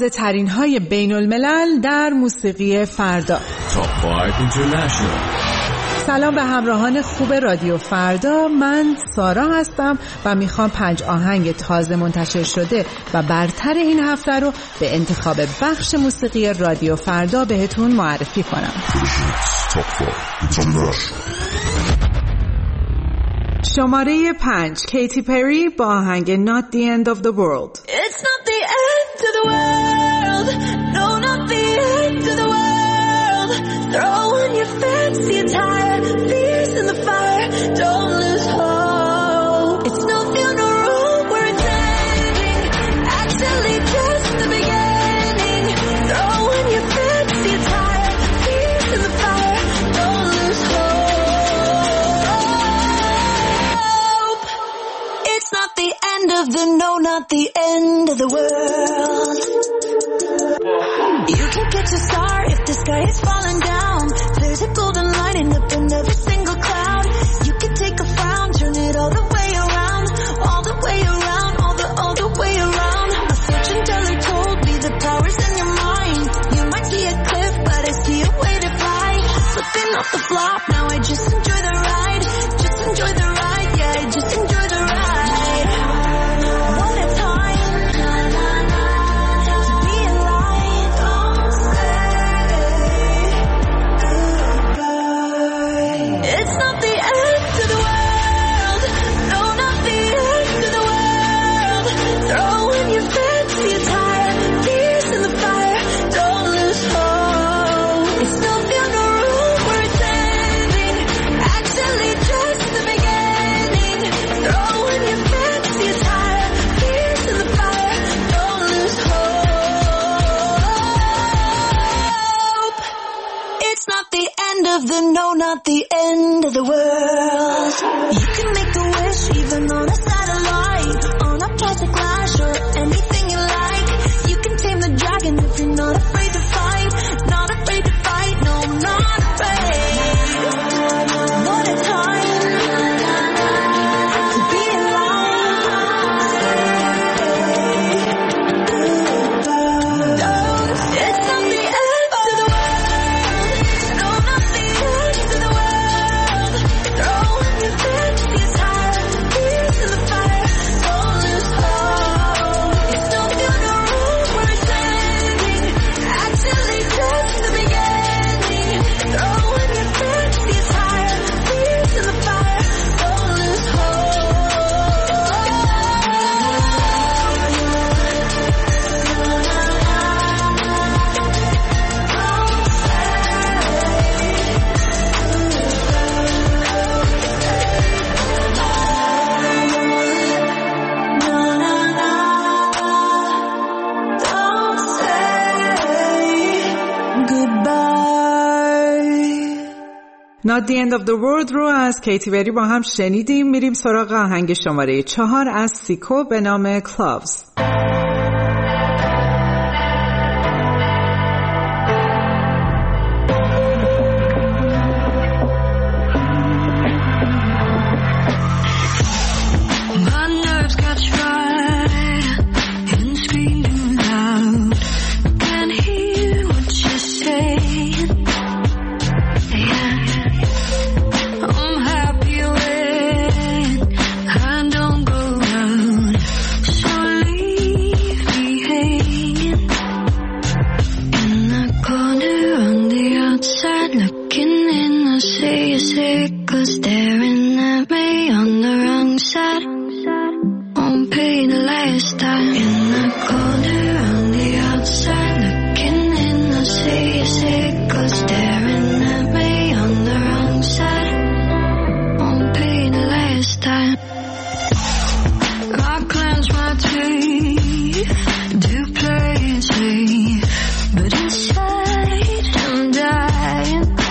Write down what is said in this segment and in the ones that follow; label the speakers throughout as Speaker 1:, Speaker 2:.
Speaker 1: تازه ترین های بین الملل در موسیقی فردا. سلام به همراهان خوب رادیو فردا، من سارا هستم و میخوام 5 آهنگ تازه منتشر شده و برتر این هفته رو به انتخاب بخش موسیقی رادیو فردا بهتون معرفی کنم. شماره 5 کیتی پری با آهنگ Not the End of the World.
Speaker 2: It's not the end of the world, no not the end of the world. Throw on your fancy attire, fears in the fire, don't lose hope. It's no funeral, we're attending, actually just the beginning. Throw on your fancy attire, fears in the fire, don't lose hope. It's not the end of the, no not the end of the world. You can catch a star if the sky is falling down. There's a golden lining up in every single cloud. You can take a frown, turn it all the way around, all the way around, all the way around. A fortune teller told me the power's in your mind. You might see a cliff, but I see a way to fly. Slipping off the flop, now I just enjoy the ride. Just enjoy the ride, yeah, I just enjoy the ride. What a time to be alive. Don't say goodbye. It's not the end of the world, no not the end of the world. Throw in your fancy attire, tears in the fire, don't lose hope. It's no funeral, we're attending, actually just the beginning. Throw in your fancy attire, tears in the fire, don't lose hope. It's not the end of the, no not the end of the world. You can make a wish even on a satellite, on a plastic glass or anything you like. You can tame the dragon if you're not afraid to fight, not afraid to fight, no I'm not afraid. What a time to be alive. It's not the end of the world, no not the end of the world. Throw in your fancy attire, tears in the fire, don't lose hope. It's no funeral, we're attending, actually just the beginning. Throw in your fancy attire, tears in the fire, don't lose
Speaker 1: Not the End of the World رو از کیتی پری با هم شنیدیم. میریم سراغ آهنگ شماره 4 از سیکو به نام کلاوز.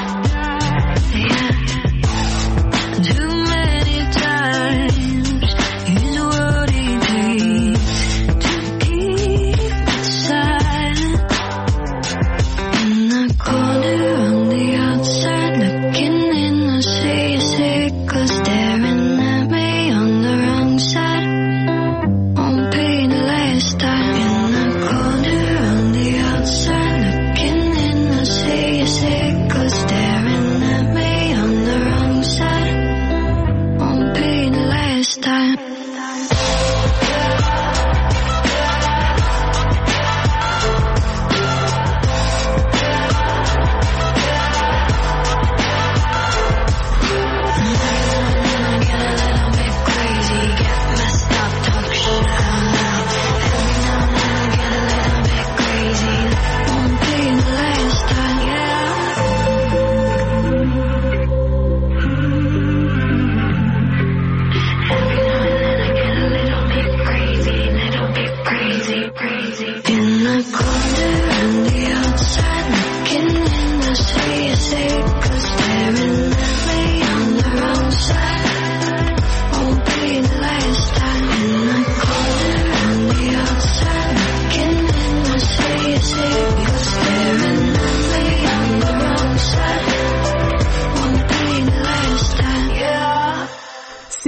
Speaker 2: Too many times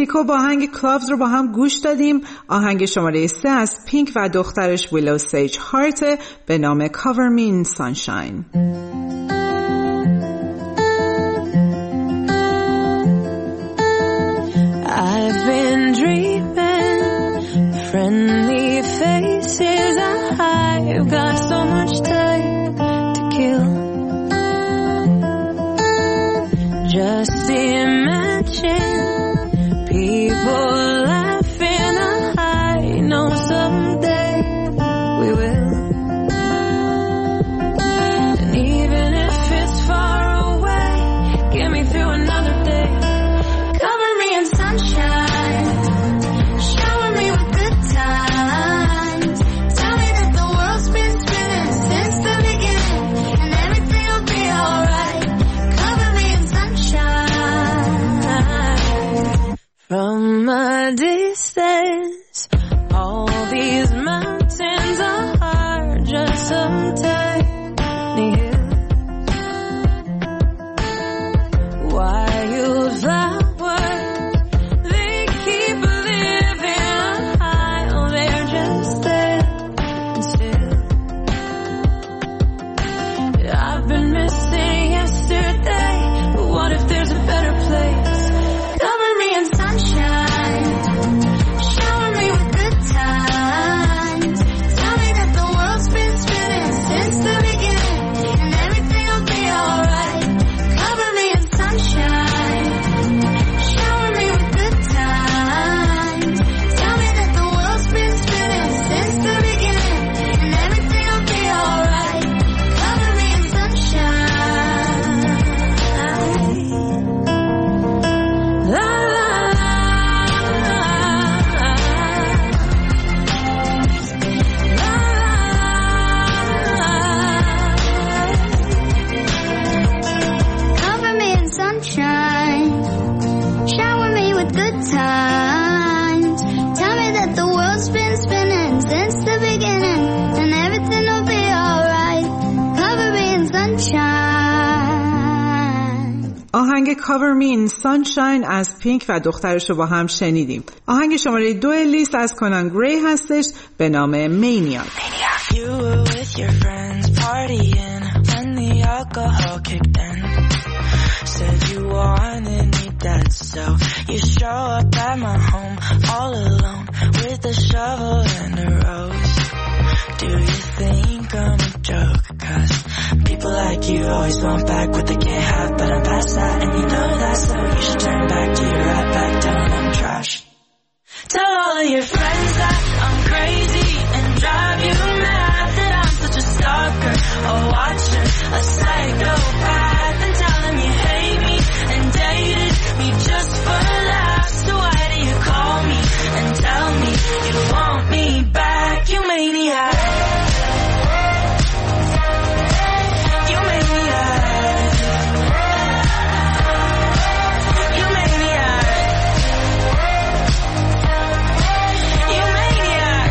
Speaker 1: سیکو با آهنگ کلاوز رو با هم گوش دادیم. آهنگ شماره 3 از پینک و دخترش ویلو سیج هارت به نام Cover Me in Sunshine.
Speaker 2: I've been dreaming friendly faces. I've got so much time to kill. Just imagine people laughing. I know someday we will. And even if it's far away, get me through another day. Cover me in sunshine, shower me with good times. Tell me that the world's been spinning since the beginning, and everything will be alright. Cover me in sunshine. From a distance, all these mountains are just some tiny hills. Wildflowers, they keep living high. Oh, they're just standing still. I've been missing yesterday, but what if there's a better place? Cover me in sunshine, shower me with good times. Tell me that the world's been spinning since the beginning, and everything will be alright. Cover me in sunshine, shower me with good times. Tell me that the world's been spinning since the beginning, and everything will be alright. Cover me in sunshine. La la la. Cover me in sunshine, shower me with good times. Tell me that the world's been spinning since the beginning, and everything will be alright. Cover me in sunshine.
Speaker 1: آهنگ Cover Me in Sunshine از پینک و دخترش رو با هم شنیدیم. آهنگ شماره 2 لیست از کونان گری هستش به نام Maniac.
Speaker 3: You were with your friends partying when the alcohol kicked in. Said you wanted me dead, so you show up at my home all alone with a shovel and a rose. Do you think I'm a joke? 'Cause people like you always want back what they can't have, but I'm past that and you know that, so you should turn back to your right back down on trash. Tell all of your friends that I'm crazy and drive you mad, that I'm such a stalker, a watcher, a psychopath, and tell them you hate me and dated me just for laughs. So why do you call me and tell me you want me back? You maniac. You maniac. You maniac. You maniac.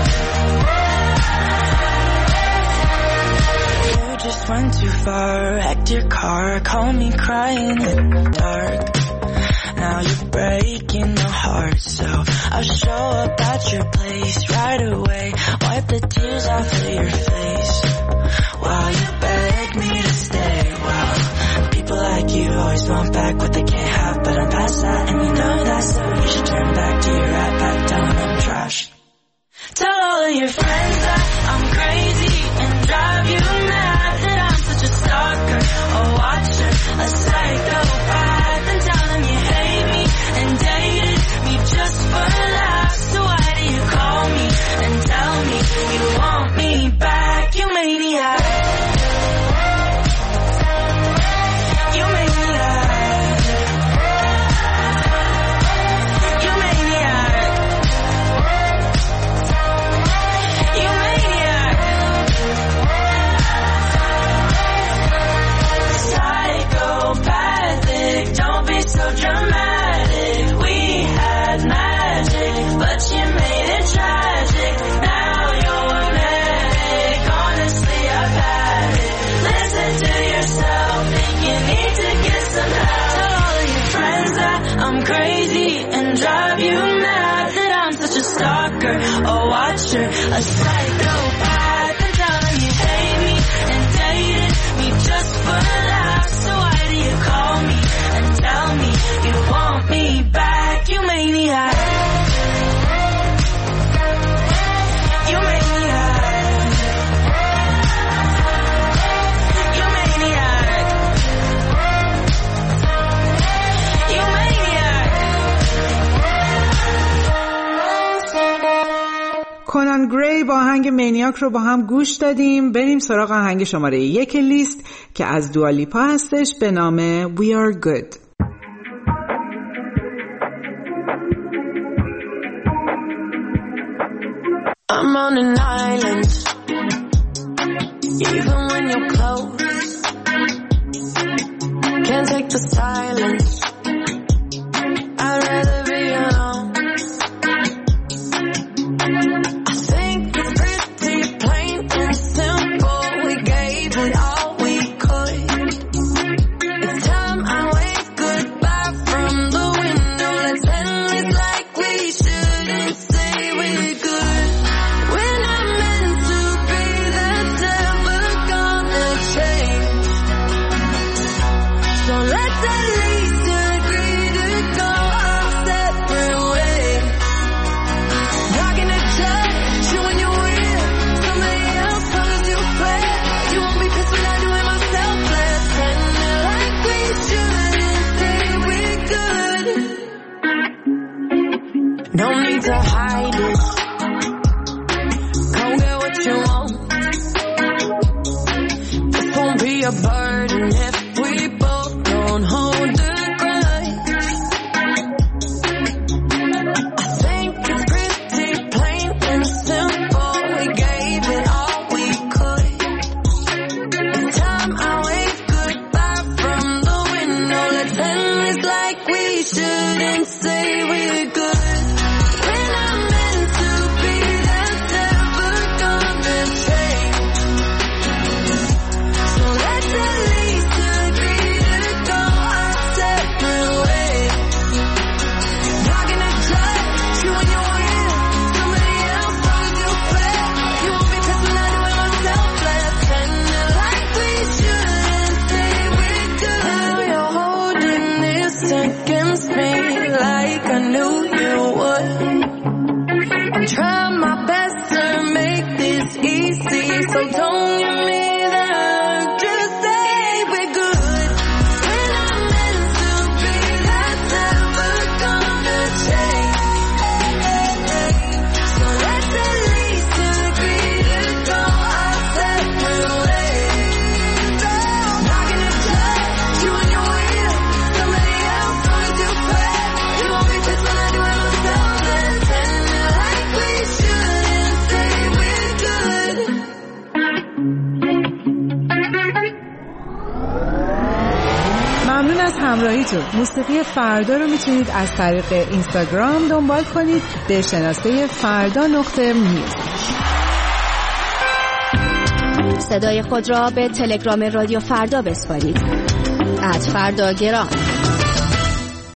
Speaker 3: You just went too far, wrecked your car, called me crying in the dark. Now you're breaking my heart, so I'll show up at your place right away, wipe the tears off of your face while you beg me to stay. Wow, people like you always want back what they can't have, but I'm past that and you know that, so you should turn back to your right back down on trash. Tell all of your friends that I'm crazy and drive you mad, that I'm such a stalker, a watcher, a psychopath, and tell them you hate me and dated me just for laughs. So why do you call me and tell me you want me back? You maniac. You maniac. You maniac. You maniac. Psychopathic, don't be so dramatic. We had magic, but you made it tragic. Now you're manic, honestly I've had it. Listen to yourself, think you need to get some help. Tell all of your friends that I'm crazy and drive you mad that I'm such a stalker, a watcher, a psychopath, and telling you hate me and dated me just for laughs. So why do you call me and tell me you want me back? You maniac. You maniac. You maniac. You maniac.
Speaker 1: کنان گری با آهنگ مینیاک رو با هم گوش دادیم. بریم سراغ آهنگ شماره 1 لیست که از دوالیپا هستش به نام We Are Good.
Speaker 3: I'm on an island, even when you're close. Can't take the silence. I'd rather be alone. I think it's pretty plain and simple. We gave it all we could. It's time I wave goodbye from the window. Let's end this like we shouldn't say we're good. We're not meant to be, that's never gonna change. So let's at least agree to go our separate ways. Not gonna judge you when you're with somebody else, long as you play. You won't be pissed when I do it myself. Let's end it like we shouldn't say we're good. No need to hide it. Come get what you want. This won't be a burden if we both don't hold the grudge. I think it's pretty plain and simple. We gave it all we could. It's time I wave goodbye from the window. Let's end this like we shouldn't say we're good. We're not meant to be, that's never gonna change. So let's at least agree to go our separate ways. Not gonna judge you when you're with somebody else, long as you play. You won't be pissed when I do it myself. Let's end it like we shouldn't say we're good. Now you're holding this against me like I knew you would. I'm trying my best to make this easy, so don't give me that. Just say we're good. We're not meant to be, that's never gonna change. So let's at least agree to go our separate ways. Not gonna judge you when you're with somebody else, long as you play. You won't be pissed when I do it myself. Let's end it like we shouldn't say we're good.
Speaker 1: ممنون از همراهیتون. موسیقی فردا رو میتونید از طریق اینستاگرام دنبال کنید به شناسه فردا.میوزیک.
Speaker 4: صدای خود را به تلگرام رادیو فردا بسپارید. @فرداگرام